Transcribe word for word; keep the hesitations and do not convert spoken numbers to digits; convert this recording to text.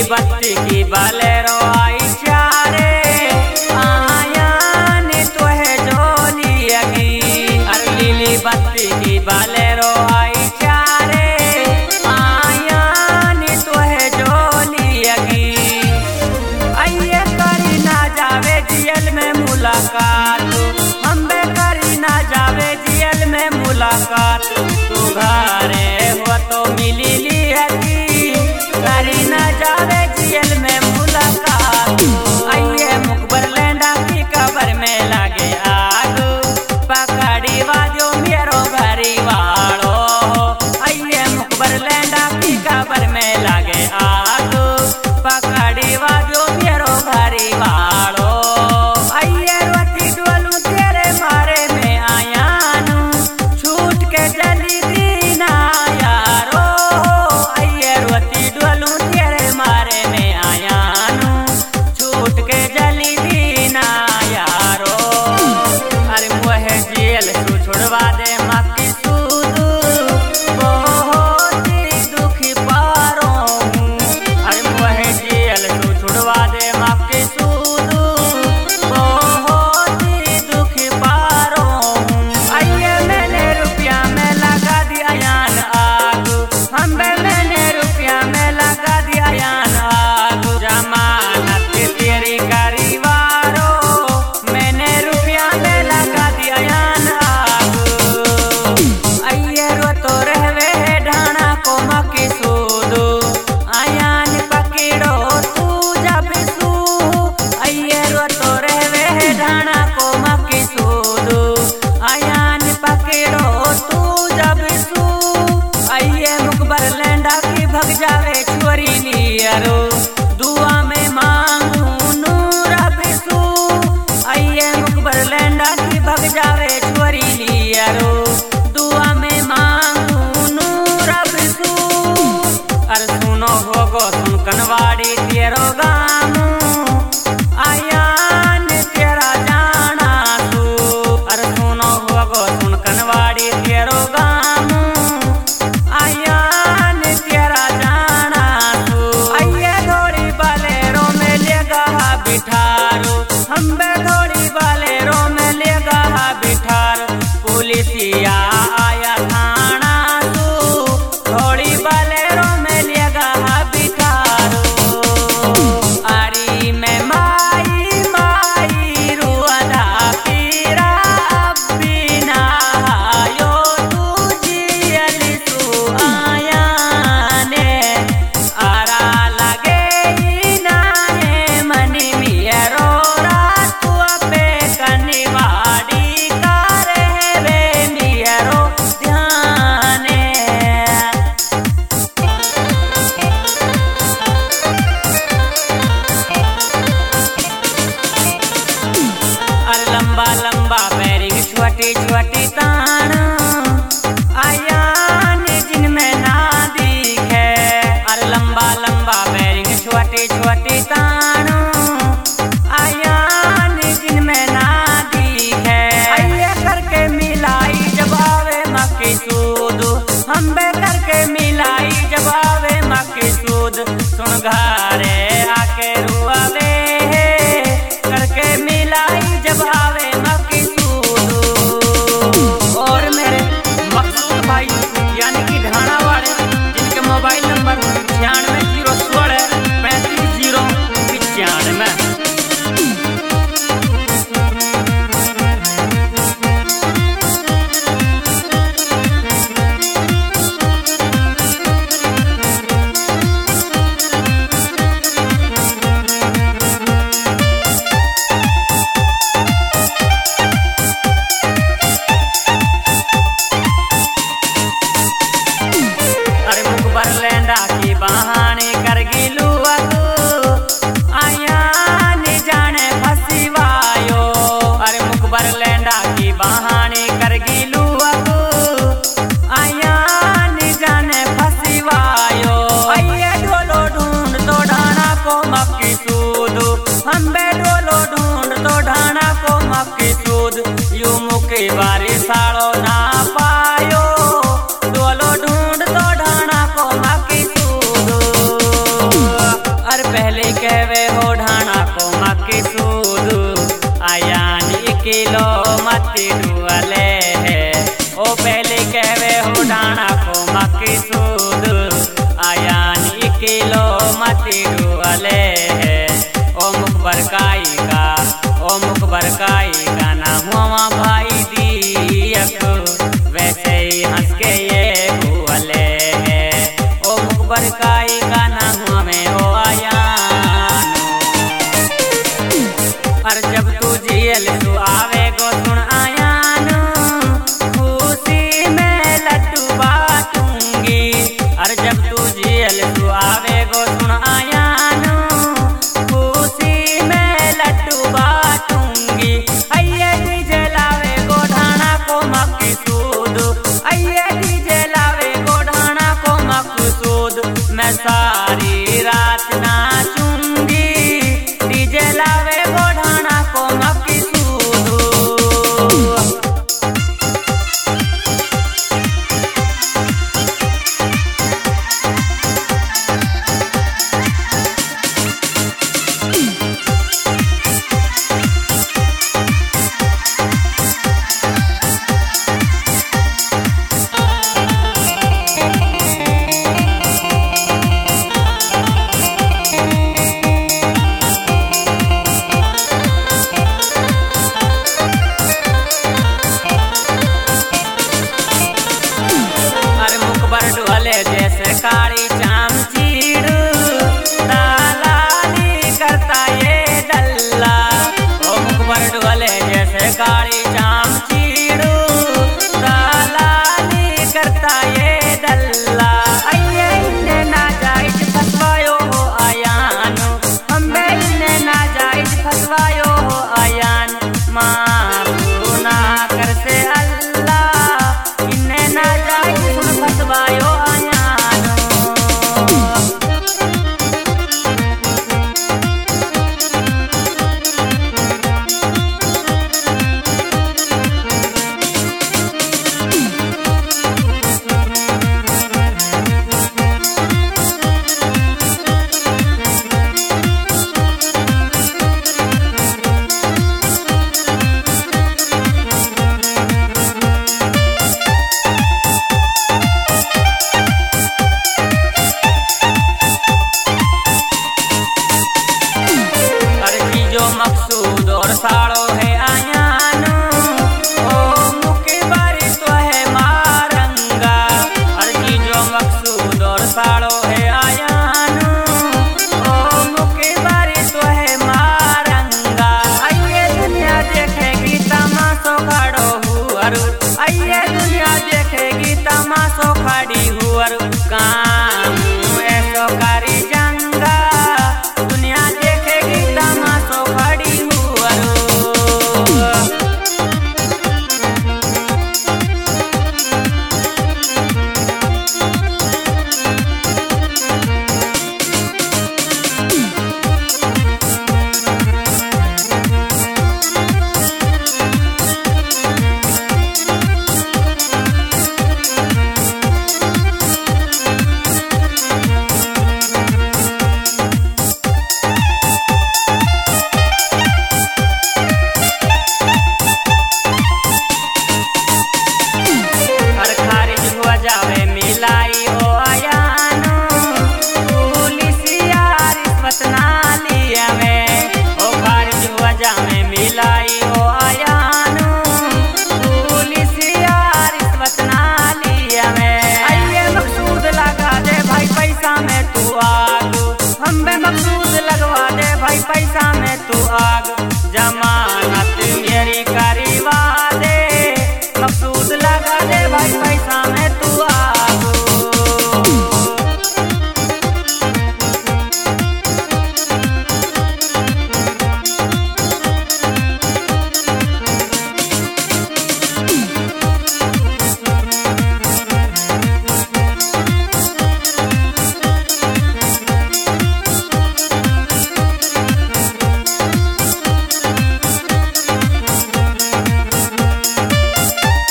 बत्ती की बलेरो आई चारे आयान तो है जोली अगी। अरे लीली बत्ती की बलेरो आई चारे आयान तो है जोली अगी। आइए करी ना जावे जियल में मुलाकात, हम बे करी ना जावे जियल में मुलाकात। तू घरे हो तो मिली ली हकी, करी ना जावे जियल में मुलाकात। आइए मुकबर लेंडा की कबर में लगे आग, पकड़ी वाजो मेरो घरी वालो। आइए मुकबर लेंडा की कबर में लगे आग, पकड़ी वाजो मेरो घरी वालो। आइए रोती डोलू तेरे मारे में आयानू, छूट के जली दीना यारो। आइए रोती डोलू तेरे मारे में आयानू, छूट के जली दीना यारो। अरे मुहे जेल तू छुड़वा दे मक्की सूद, बहुत ही दुखी पारो हूँ। अरे मुहे जेल तू छुड़वा दे मक्की सूद, बहुत ही दुखी पारो हूँ। आइए मैंने रुपया में लगा दिया यान आग, हम मैंने रुपया में लगा दिया यान आग। जमानत तेरी करीवारो, मैंने रुपया में लगा दिया यान आग। आइए रो तो रहवे ढाणा को मकी सूद, आयान पकड़ो तू जब सू। आइए रो तो रहवे ढाणा को मकी सूद, आयान पकड़ो तू जब सू। आइए मुकबर लेंडा की भग जावे छोरी लियरो, दुआ में मांगू नूर बिसू। आइए मुकबर लेंडा की भग जावे छोरी लियरो, दुआ में मांगू नूर बिसू। अरे सुनो होगो सुन कनवाड़ी तेरो गामू, आयान तेरा जाना तू। अरे सुनो होगो सुन कनवाड़ी तेरो गामू, आयान तेरा जाना तू। आइए थोड़ी बलेरो में लेगा बिठारो, हम बे थोड़ी बलेरो में लेगा बिठार। पुलिसिया आया थाना तू, थोड़ी बलेरो में लेगा बिठारो। अरी में माई माई रुआदा पीरा बिना आयो तू जियली तू आयाने। आरा लगे नाने मनी मियरो रातू पे कनिवाड़ी का रहवे मियरो ध्याने। अरे लंबा लंबा बैरिंग छोटी छोटी तान, आयान जिनमें ना दिखे। अरे लंबा लंबा बैरिंग छोटी छोटी तान, आयान जिनमें ना दिखे। आइए करके मिलाई जब आवे मक्की सूद, हम बे करके मिलाई जब आवे मक्की सूद। सुन घरे आके रुआवे करके मिलाई जब आवे मक्की सूद। और मेरे मकसूद भाई यानी कि ढाणा वाले, जिनके मोबाइल नंबर छियानवे जीरो सोलह पैंतीस जीरो पिचानवे। अरे मुकबर लेंडा की बहाने कर गिलू आयान जाने फसीवायो। अरे मुकबर लेंडा की बहाने कर गिलू आयान जाने फसीवायो। आइए डोलो ढूंढ तो ढाणा को मक्की सूद, हम बे डोलो ढूंढ तो ढाणा को मक्की सूद। यू मुके बारी साड़ो ना पायो, डोलो ढूंढ तो ढाणा को मक्की सूद। अरे माटी डुअले है ओ मुख बरकाई का ओ मुख बरकाई का ना हुआ भाई दियक वैसे ही हंस के ये भूले है ओ मुख बरकाई का ना हुआ में ओ आया और जब तू जियल तू आवे गो सुन आयान खुशी में लड्डू बाटूंगी और जब तू जियल तू आवे गो सुन आयान खुशी में लड्डू बाटूंगी अये डीजे लावे गोढ़ाना को मकसूद अये डीजे लावे गोढ़ाना को मकसूद मैं सारी